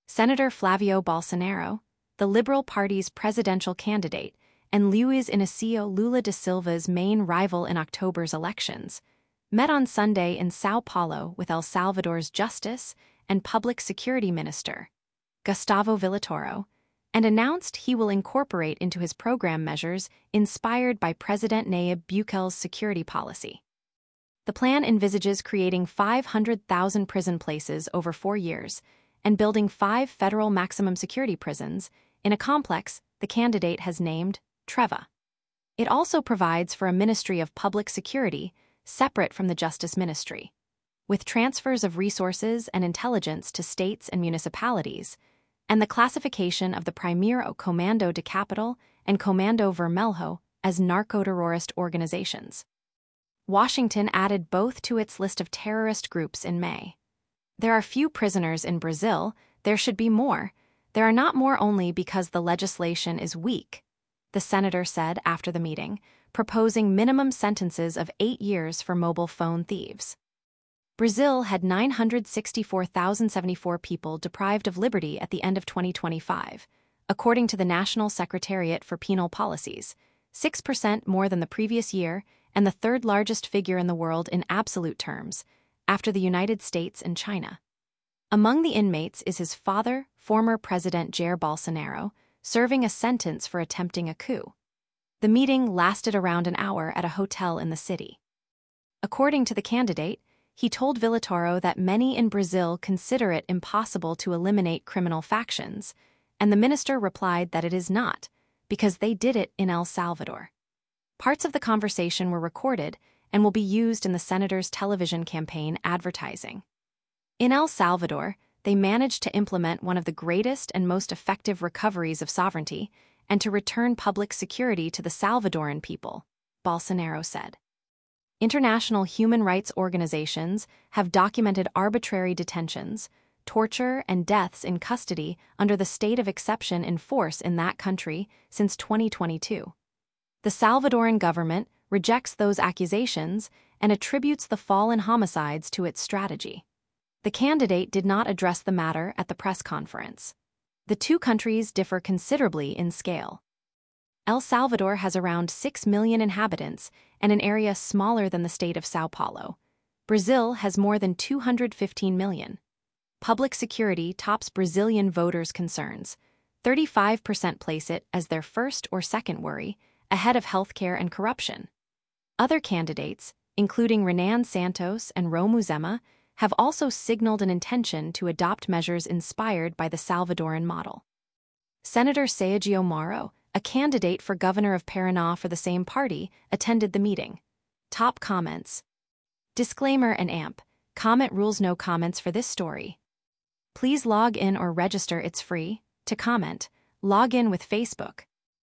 Senator Flavio Bolsonaro, the Liberal Party's presidential candidate, and Luiz Inácio Lula da Silva's main rival in October's elections, met on Sunday in São Paulo with El Salvador's Justice and Public Security Minister, Gustavo Villatoro, and announced he will incorporate into his program measures inspired by President Nayib Bukel's security policy. The plan envisages creating 500,000 prison places over 4 years and building 5 federal maximum security prisons in a complex the candidate has named Treva. It also provides for a Ministry of Public Security separate from the Justice Ministry, with transfers of resources and intelligence to states and municipalities, and the classification of the Primeiro Comando de Capital and Comando Vermelho as narco-terrorist organizations. Washington added both to its list of terrorist groups in May. There are few prisoners in Brazil, there should be more. There are not more only because the legislation is weak, the senator said after the meeting, proposing minimum sentences of 8 years for mobile phone thieves. Brazil had 964,074 people deprived of liberty at the end of 2025, according to the National Secretariat for Penal Policies, 6% more than the previous year and the third largest figure in the world in absolute terms, after the United States and China. Among the inmates is his father, former President Jair Bolsonaro, serving a sentence for attempting a coup. The meeting lasted around an hour at a hotel in the city. According to the candidate, he told Villatoro that many in Brazil consider it impossible to eliminate criminal factions, and the minister replied that it is not, because they did it in El Salvador. Parts of the conversation were recorded and will be used in the senator's television campaign advertising. In El Salvador, they managed to implement one of the greatest and most effective recoveries of sovereignty and to return public security to the Salvadoran people, Bolsonaro said. International human rights organizations have documented arbitrary detentions, torture, and deaths in custody under the state of exception in force in that country since 2022. The Salvadoran government rejects those accusations and attributes the fall in homicides to its strategy. The candidate did not address the matter at the press conference. The two countries differ considerably in scale. El Salvador has around 6 million inhabitants and an area smaller than the state of São Paulo. Brazil has more than 215 million. Public security tops Brazilian voters' concerns. 35% place it as their first or second worry, ahead of healthcare and corruption. Other candidates, including Renan Santos and Romo Zema, have also signaled an intention to adopt measures inspired by the Salvadoran model. Senator Sergio Moro, a candidate for governor of Paraná for the same party, attended the meeting. Top comments. Disclaimer and AMP. Comment rules: no comments for this story. Please log in or register, it's free. To comment, log in with Facebook.